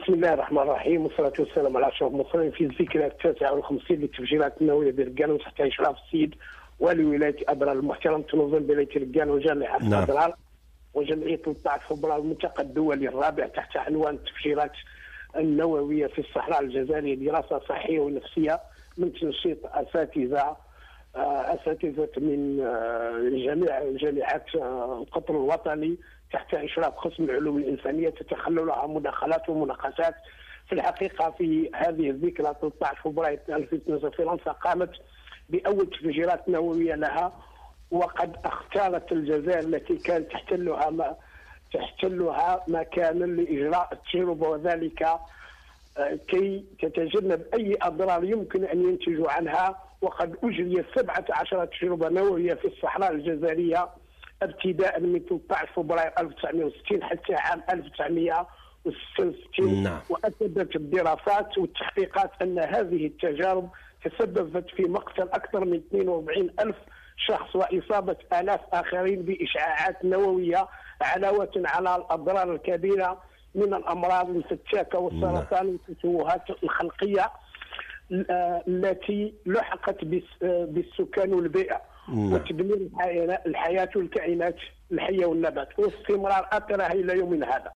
بسم الله الرحمن الرحيم، والصلاة والسلام على أشرف المرسلين. في الذكرى 59 للتفجيرات النووية بركان تحت إشراف السيد والي ولاية أضرار المحترم تنظم ولاية ركان وجامعة أضرار وجمعية 13 فبراير الملتقى الدولي الرابع تحت عنوان التفجيرات النووية في الصحراء الجزائرية، دراسة صحية ونفسية من تنشيط أساتذة من جميع جامعات القطر الوطني تحت إشراف قسم العلوم الإنسانية تتخللها مداخلات ومناقشات. في الحقيقة في هذه الذكرى 13 فبراير 2012 فرنسا قامت بأول تفجيرات نووية لها، وقد اختارت الجزائر التي كانت تحتلها مكانا لإجراء التجربة، وذلك كي تتجنب أي أضرار يمكن أن ينتج عنها. وقد أجريت 17 تجربة نووية في الصحراء الجزائرية ابتداء من 13 فبراير 1960 حتى عام 1966. وأكدت الدراسات والتحقيقات أن هذه التجارب تسببت في مقتل أكثر من 42 ألف شخص وإصابة آلاف آخرين بإشعاعات نووية، علاوة على الأضرار الكبيرة من الأمراض الفتاكة والسرطان والتشوهات الخلقية التي لحقت بالسكان والبيئة وتدمير الحياة والكائنات الحية والنبات واستمرار أثرها إلى يومنا هذا.